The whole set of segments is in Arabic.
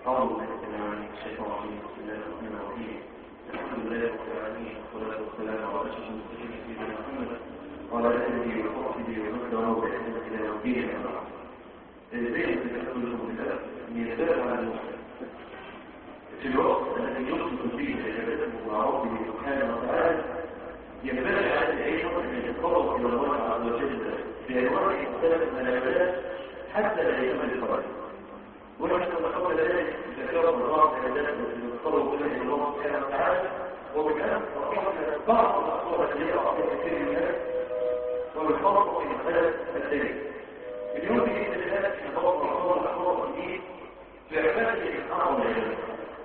أعوذ بالله من الشيطان الرجيم. بسم الله الرحمن الرحيم. الحمد لله رب العالمين والصلاة والسلام على أشرف المرسلين سيدنا محمد وعلى آله وصحبه ومن تبعهم بإحسان إلى يوم الدين. أما بعد. البيت تكون المسلمات ميزان على المسلم في الوقت الذي يصدق فيه عبادته مع ربه سبحانه وتعالى ينبغي على الأيضا أن يتطرق إلى الله عز وجل في أنواع مختلفة من العبادات حتى لا يكمل الفرج. ونحن قبل ذلك ذكرنا الله عبادات التي يتطرق إلى الله سبحانه وتعالى وبالآن رحمنا بعض الأصوات التي يقع فيها كثير من الناس والفرق في مسألة الدين. اليوم بإذن الله نتوقع الأخوة الجديد في عبادة الإسلام والعبادة.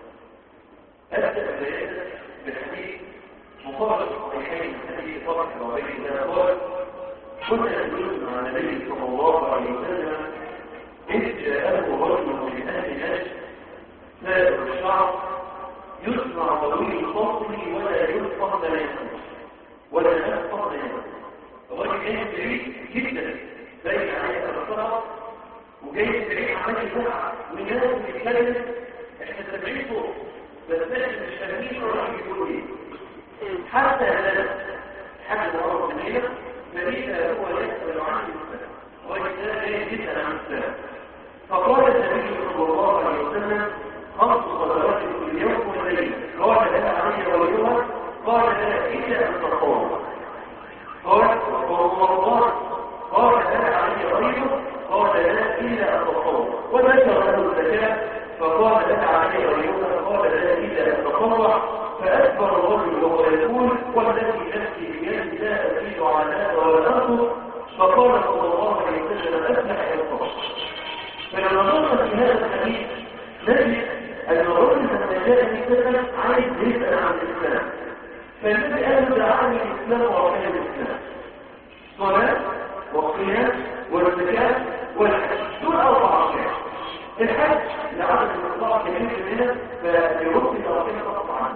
أبدأ البيان بالحديث مطابق الصحيحين حديث صالح وعبيد الله قال: كنا نجلس مع النبي صلى الله عليه وسلم إذ جاءه رجل من أهل نجد سائر الشعر يسمع طويل صوته ولا يفقه ما يقول ولا يفقه ما يقول. الراجل جاي بعيد جدا باين عليه الصلاة وجاي بعيد عمال يزعق والناس بتتكلم احنا سامعين صوت بس مش فاهمين الراجل بيقول ايه. حتى حتى مرة ثانية فريدة هو يسأل عن الإسلام ويسأل جاي جدا عن الإسلام. فقال النبي صلى الله عليه وسلم: 5 صلوات في اليوم والليل. قال: لا علي وليها. قال: لا إلا أن تطوع. قال: والله. قال: لا علي غيره. قال: لا إلا أن تطوع. وذكر له الزكاة فقال: لا علي غيرها. قال: لا إلا أن تطوع. فأكبر الرجل وهو يقول: والذي نفسي بيده لا أزيد على هذا ولا أنقص. فقال صلى الله عليه وسلم: أفلح يا صاحب. فلما نظر في هذا الحديث نجد أن الرجل لما جاء الإسلام عايز يسأل عن الإسلام. فالنبي قال له: عن الإسلام وأركان الإسلام: الصلاة والصيام والزكاة والحج. دول 4 أركان. الحج لعدد المقطع كبير منها فيرد الأركان طبعا.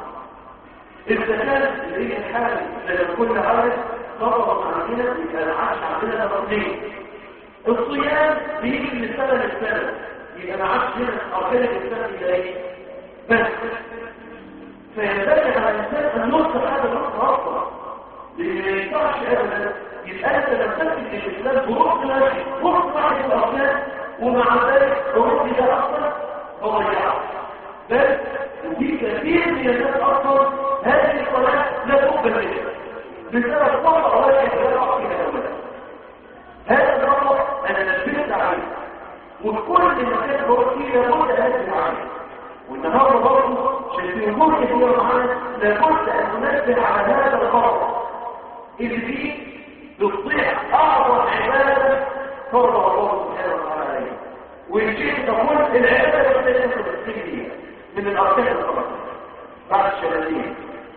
الزكاة اللي هي الحاجة لما كل عدد ضربت عندنا يبقى العاش عندنا تقديم. الصيام بيجي من السنة للسنة يبقى ما عادش هنا أركان الإسلام إلى إيه؟ بس فينبغي على الإنسان أن يوصل هذا الوقت أصلا لأن ما ينفعش أبدا يبقى أنت لم تمسك الإسلام بروح ماشي وقت معك الأركان ومع ذلك الروح ده أصلا ضيعت. بل ودي كثير من الناس أصلا هذه الصلاة لا تقبل منها بسبب طبع واحد يقع فيها أولا. هذا الرقم أنا نبهت عليه وكل المكان هو فيه لابد أن ننبه عليه. والنهارده برضه شايفين امور كثيره معانا لابد ان ننبه على هذا الخطر اللي فيه تصليح اعظم عباده فرض الله سبحانه وتعالى عليها. والشيء تقول العباده التي تستفيد فيها من الاركان الخمسه بعد الشهادتين.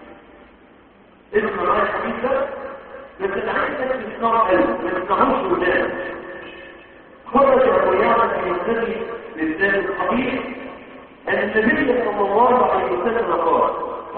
اسمع معايا الحديث ده بس تعالى تسمع قلب ما تسمعوش ودان. خرج ابو يعلى في مسجد للزاد الصحيح أن النبي صلى الله عليه وسلم قال: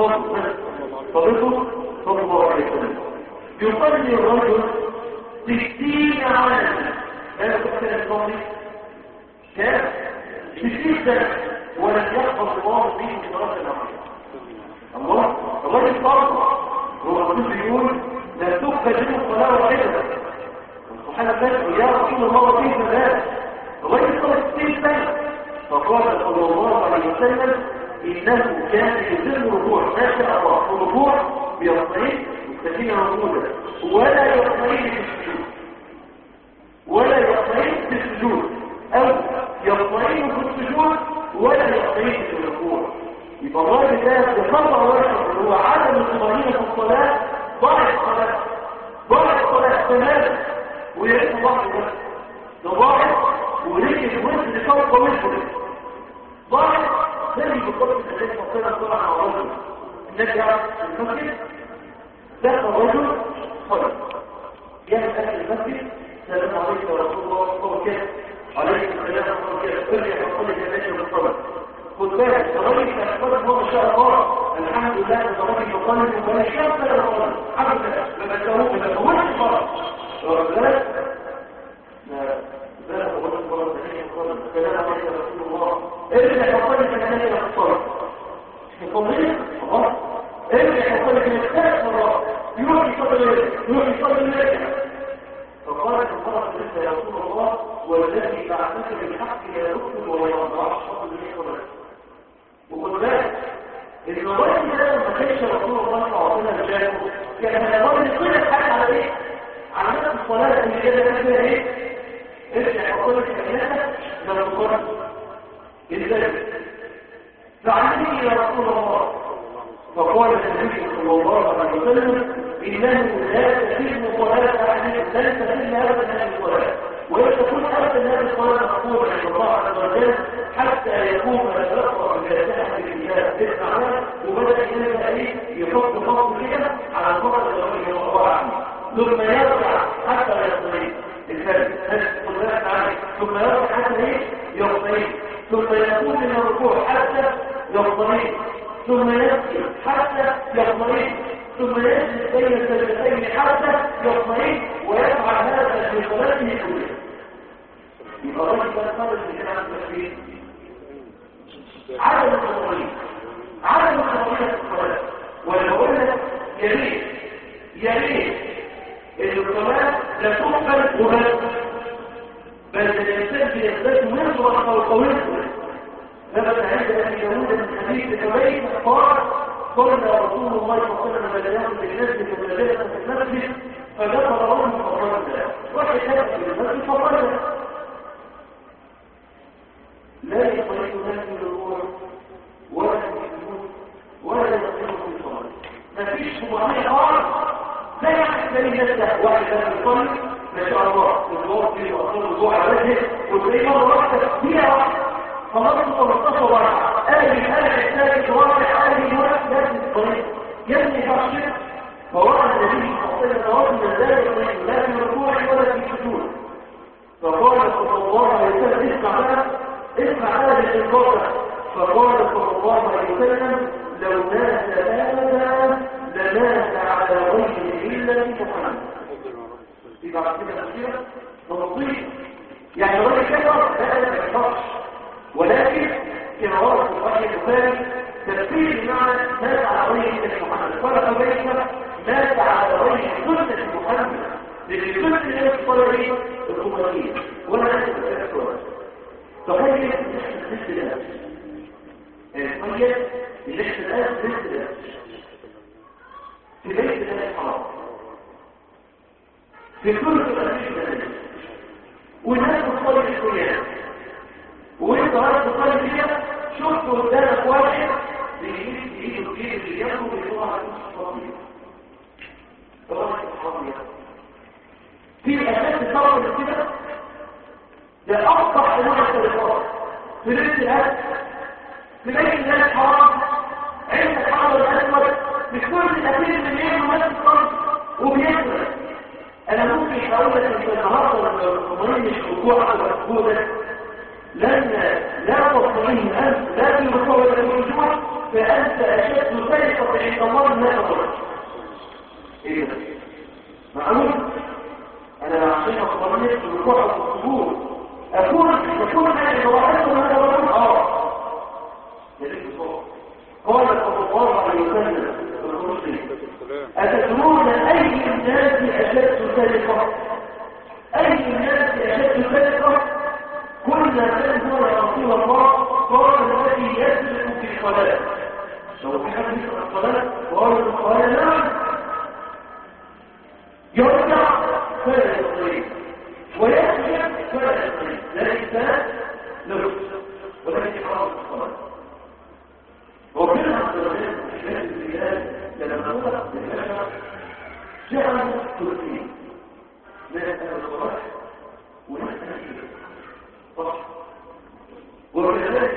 صلى الله عليه وسلم يصلي الرجل 60 عاما. لا تكتب الصلي كان 60 سنة ولم يحفظ الله فيه صلاة العصر. الله الرجل صلى هو الرسول يقول: لا تكتب الصلاة واحدة. سبحان الله يا رسول الله كيف ذلك؟ الرجل صلى 60 سنة. فقال صلى الله عليه وسلم: إنه كان يزل الركوع ما شاء الله الركوع بيطمئن مستكين موجودة ولا يطمئن في السجود ولا يطمئن في السجود أو يطمئن في السجود ولا يطمئن في الركوع. يبقى الراجل ده بخطأ واحد هو عدم الطمأنينة في الصلاة ضاع الصلاة تماما ويعيش الله ده ضاع ورجل الوزن فوق وزنه ضاعت زي بالضبط الذي فصلنا صورة مع الرجل. النبي يعرف المسجد دخل الرجل صلى جاء أهل المسجد: سلام عليك يا رسول الله صلى كيف عليك السلام صلى كيف ارجع فصلي جميعا بالصلاة. خد بالك الرجل تحفظ ما شاء الله الحمد لله ان الرجل يصلي ولا شيء ولا يصلي الحمد لله لما تسوق لما هو الصلاة ذلك ذلك هو الصلاة السلام عليك يا رسول الله ارجع يحط لك الثانية في الصلاة القضية خلاص ارجع يحط لك الثالث مرات يروح يصلي الليل فقالت الفرق لسه يا رسول الله والذي بعثك بالحق لا يكتب ولا يضعش فضل الصلاة وقل بالك المواد ده ما كانش رسول الله صلى الله عليه وسلم كان هيقول كل حاجه على ايه؟ على نفس الصلاه اللي كده فيها ايه؟ ارجع يحط لك الثلاثه لما تقرأ ازاي؟ فعلمني يا رسول الله فقال النبي صلى الله عليه وسلم انه لا تتم صلاه احدكم لن تتم ابدا هذه الصلاه ولا تكون ابدا هذه الصلاه مقبوله عند الله عز وجل حتى يكون يقرا بفاتحه الكتاب تسمع وبدا يبدا ايه يحط خط كده على الفقره اللي هو عنه ثم يرجع حتى يصلي ثم يرجع حتى ايه يصلي ثم يكون من الركوع حتى يصلي ثم يسجد حتى يصلي ثم يجلس بين السجدتين حتى يصلي ويفعل هذا في صلاته كلها يبقى الرجل ده صار في كلام التكبير عدم التطبيق عدم التطبيق في الصلاه ولو قلنا يا ريت ان الصلاه لا تقبل وبس بل الانسان بيزداد نصرا وقويه ثبت عند ابي داود من حديث حبيب قال صلى رسول الله صلى الله عليه وسلم بيان بالنسبه للمجالس في المسجد فذكر رجل فقال واحد هذا في المسجد فقال لا يطلق نفسه الروح ولا يسجد ولا يصير في الصلاه ما فيش معنى خالص لا يحتاج نفسه واحد هذا يصلي ما شاء الله الوقت واصل الوضوء على وجهه وتلاقيه مره واحده فيها واحده خلاص 15 واحد قال الثالث واحد قال واحد لازم الطريق يبني ترشيد فوقع النبي صلى الله عليه وسلم ذلك لا في ركوع ولا في سجود فقال صلى الله عليه وسلم اسمع هذه القصة فقال صلى الله عليه وسلم لو مات هذا لمات على غير إلا محمد في بعد كده تفسير نصيب يعني الراجل كده لا ما يحصلش ولكن كما ورد في صحيح البخاري تفسير معنى مات على غير إلا محمد فرق بين مات على غير سنة محمد لأن سنة النبي صلى الله عليه وسلم الأموية ولا نفس الأسوار تخيل نفس الأسوار تخيل نفس الأسوار في بيت الله الحرام في كل الأسوار والناس تصلي في القيام وانت رايح تصلي فيها شفت قدامك واحد بيجيب ايده في ايده اليمين ويطلع على الصلاه طبعا الصلاه في اساس الصلاه كده ده اقصى انواع الصلاه في ليله الاكل في ليله الناس حرام عند الحرم الاسود بكل الاكل اللي بيعملوا نفس الصلاه وبيكبر انا ممكن اقول لك انت النهارده الامرين مش ركوع على الركوع لأن لا تطمئن أنت لا في الركوع ولا في الرجوع فأنت أشد سرقة عند الله ما تقول إيه ده؟ معلوم؟ أنا عشان أطمئن في الركوع والسجود أكون حاجة وأحس أن هذا رجل قال صلى الله عليه وسلم أتدرون أي الناس أشد سرقة؟ أي الناس أشد سرقة؟ كنا تنظر يا رسول الله قال الذي يسلك في الصلاة لو في حد في الصلاة قال نعم يرجع فلا يصلي ويسجد فلا يصلي لا الإنسان نفس ولكن حرام الصلاة ربنا عز وجل في هذه البلاد لما نقول بالبشر جعل تركين من الصلاة ونحن صح وكذلك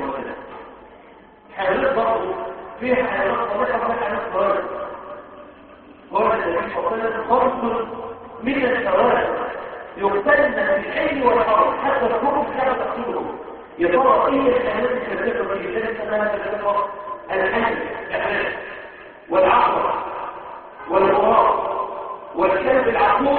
حيوانات برضه فيها حيوانات صالحة وفيها حيوانات صالحة قال النبي صلى الله عليه وسلم خمس من الشوارع يقتلن في الحل والحرم حتى الكفر كانت تقتله يا ترى ايه الحيوانات الكبيرة في ذلك انها تتكفر الحل والعقرب والغراب والكلب العقور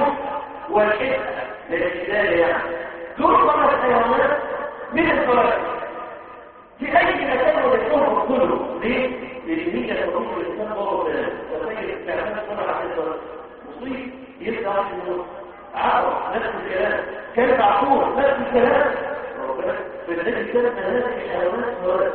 والحد للإجلال يعني دول 5 حيوانات من الفوائد في أي مكان ويكون كله ليه؟ لأن هي تقوم الإنسان ضرر تخيل الكلام طلع على مصيب يبدأ إنه عرف نفس الكلام كان معقول نفس الكلام فالذي كانت هذه الحيوانات مواد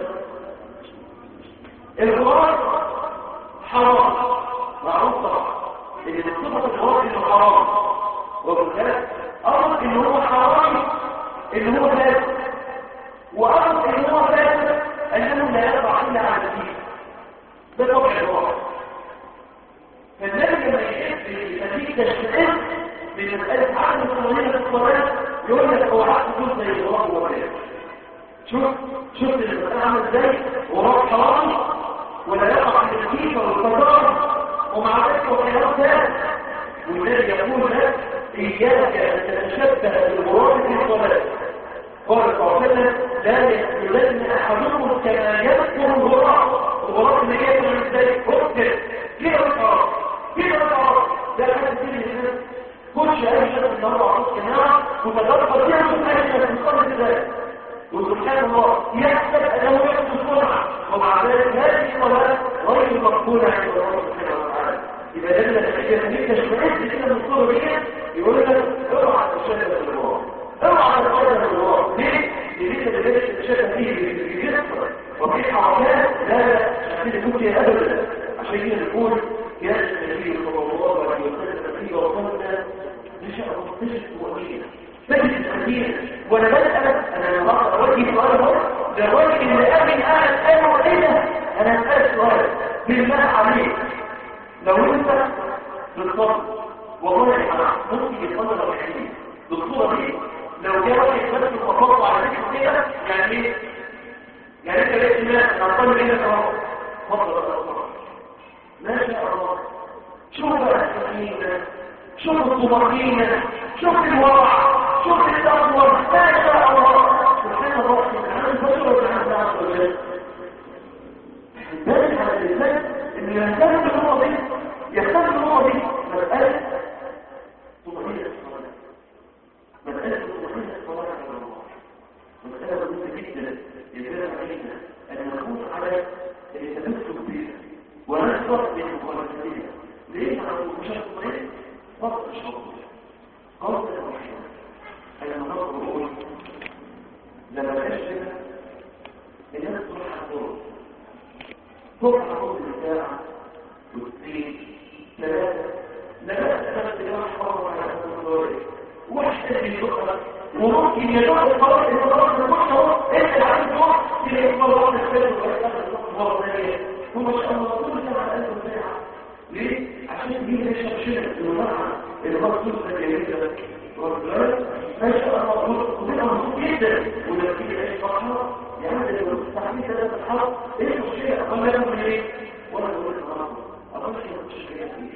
الغراب حرام معروف طبعا ان الصفه الغراب انه حرام وبالذات أرض إن هو حرام إن هو فاسد وأرض إن هو فاسد أنه لا يقع إلا على الدين ده طبع الواقع فالنبي لما يحب يخليك تشتغل من مسألة عقل الصغيرة في الصلاة يقول لك هو عقل كل زي الغراب وفاسد شفت المسألة عامل ازاي غراب حرام ولا يقع في الكيفة والقدار ومع ذلك هو حيوان فاسد والنبي يقول لك إياك أن تتشبه بالغراب في الصلاة قال صلى الله عليه وسلم لا يأكلن أحدكم كما يذكر الغراب اللي يأكل من ذلك اكتب كده الغراب ده كان كل الناس كلش أي شيء النهارده عطوك كناعة وتدبر فيها شوف أي شيء تصلي ذلك وسبحان الله يحسب أنه يحسب الصنع ومع ذلك هذه الصلاة غير مقبولة عند الله سبحانه وتعالى إذا لم تتجاهلك شوية كده من الصورة دي يقول لك اوعى تشبه بالغراب اوعى تشبه بالغراب ليه؟ لأن اللي تتشبه فيه بيكسر وفي حركات لا تكون فيها أبدا عشان كده نقول يا النبي صلى الله عليه وسلم في وصلنا نشأ مختلف وأمينة تجد الأمينة وأنا بسأل أنا أوجه سؤال هو للراجل اللي آمن أنا وإيه أنا أسأل سؤال بالله عليك لو أنت بالصبر والله يا جماعة ممكن يتفضل لو حديث بالصورة دي لو جاء واحد بس وفضل على ذلك كده يعني ايه؟ يعني انت لقيت الناس أعطاني هنا كمان فضل الله ما شاء الله شوف الأسفلين شوف الطمأنينة شوف الورع شوف التقوى ما شاء الله سبحان الله سبحان البشر وسبحان الله عز وجل ذلك على الإنسان إنه يهتم بالنقطة دي يهتم بالنقطة دي مسألة طمأنينة الصلاة مسألة طمأنينة الصلاة على الله مسألة مهمة جدا يجب علينا أن نكون على التمسك بها ونصرف من المخالفتين ليه نعمل مشاهدين فقط الشرطية قوة الوحيدة أنا نظر بقول لما تشتغل الناس تروح الدور تروح الدور الساعة والسين ثلاثة لا بأس تجمع حرام على الدور واحدة في الدخلة وممكن يدخل القرار إن القرار المحتوى إنت اللي عايز تروح تلاقي القرار الثالث والثالث هم ما شاء الله كل ساعة 1000 ساعة ليه؟ عشان دي ليش شبشنة المرحة الرسول الجميلة والرجال ما شاء الله كلنا مبسوط جدا ولما تيجي تعيش فرحة يعني لو تستحمل ثلاثة الحرب ايه الشيء اقل لهم من ايه؟ ولا اقول لك اقل شيء ما تخش كده فيه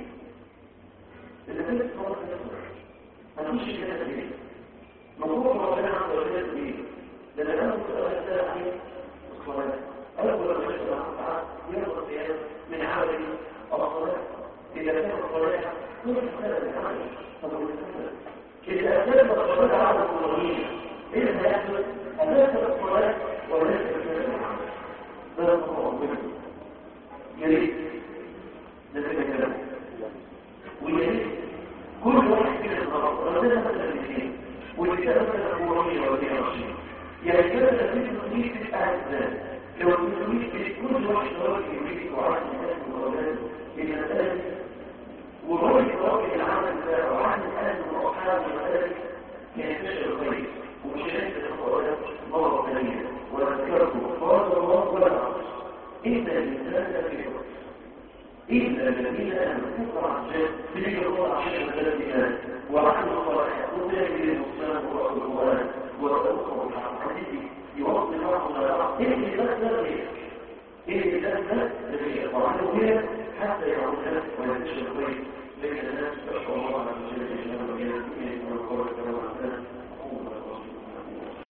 اذا كنت صورة ما تخش كده فيه مفروض ربنا عز وجل فيه لان انا سؤال الساعة عليه الصلاة أول ما يشتغل عن يرضى الصيام من عمل الصلاة إذا كانت الصلاة كل سنة بالعمل إذا أسلم الصلاة على الصلاة إذا يحدث أسلم الصلاة وليس العمل هذا هو أوله يريد نسمع كلام ويريد كل واحد من الغرب ربنا مثلا الاثنين والكتاب مثلا القرآنية والدين الرشيد يعني كده تفيد المسلمين في الأهل الثاني لو المسلمين كل واحد راجل يريد وعارف الناس وأولاده المسألة وراجل راجل العمل ده وعارف الأهل والأصحاب والمسألة كان ينتشر الخير ومش هينسى الأخوات مرة ثانية ولا تذكرته قال الله ولا عرش إن الإنسان في وقت إلا الذين آمنوا كفر عن شيء بذكر الله عشان الذين وعملوا الصالحات وذلك المسلم هو القرآن وتأخر الحديث يوصل معهم إيه بس ده غير إيه بس ده غير وعنده غير حتى يعود